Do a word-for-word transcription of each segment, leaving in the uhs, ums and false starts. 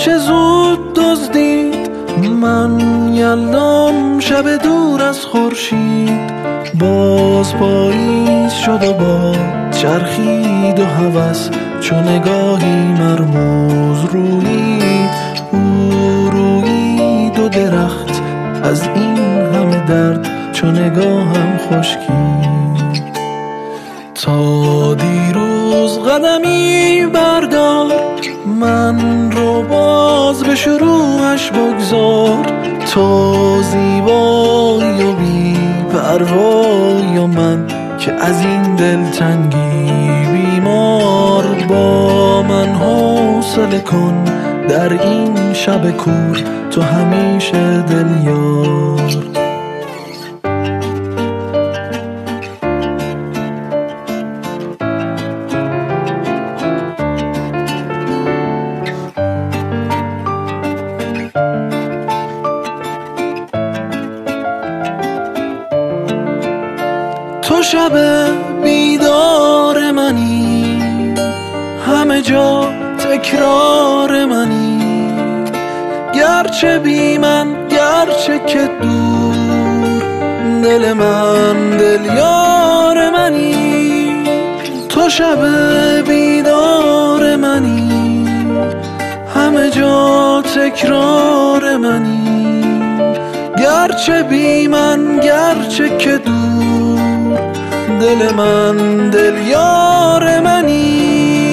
چه زود دزدید من یلدام شب دور از خورشید. باز پاییز شد و با چرخید و هوس چو نگاهی مرموز رویید. او رویید و درخت از این همه درد چو نگاهم خشکید. تا دیروز قدمی بردار من رو باز به شروعش بگذار. تو زیبایی و بی پروایی و من که از این دلتنگی بیمار. با من حوصله کن در این شب کور تو همیشه دلیار. تو شب بیدار منی همه جا تکرار منی. گرچه بی من گرچه که دور دل من دل یار منی. تو شب بیدار منی همه جا تکرار منی. گرچه بی من گرچه که دور دل من دل یار منی.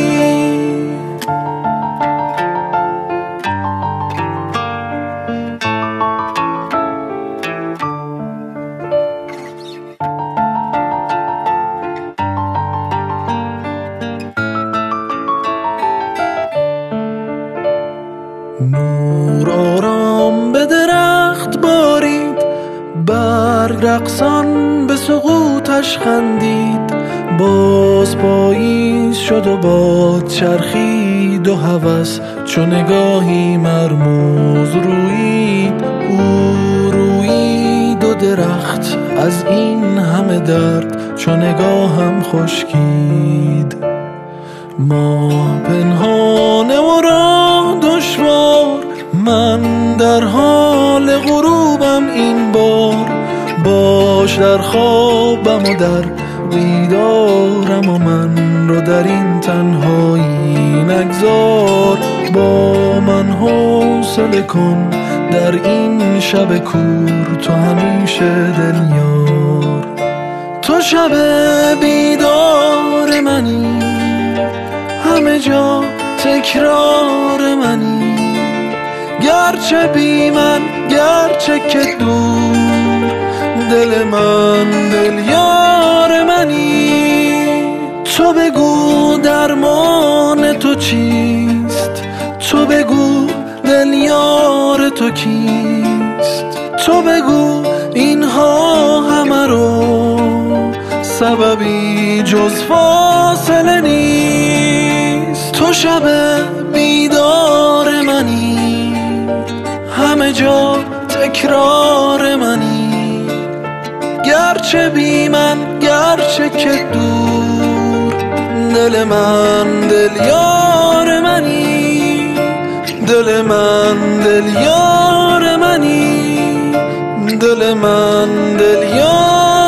نور آرام به درخت بارید برگ رقصان به سقوطش خندید. باز پاییز شد و باد چرخید و هوس چو نگاهی مرموز رویید. او رویید و درخت از این همه درد چو نگاهم خشکید. ما پنهانه و راه دشوار من در حال غروبم این بار. باش در خوابم و در بیدارم و من رو در این تنهایی نگذار. با من حوصله کن در این شب کور تو همیشه دلیار. تو شب بیدار منی همه جا تکرار منی. گرچه بی من گرچه که دور دل من دل یار منی. تو بگو درمان تو چیست تو بگو دل یار تو کیست. تو بگو اینها همه رو سببی جز فاصله نیست. تو شب بیدار منی همه جا تکرار منی. گرچه بی من گرچه که دور دل من دل یار منی. دل من دل یار منی دل من دل یار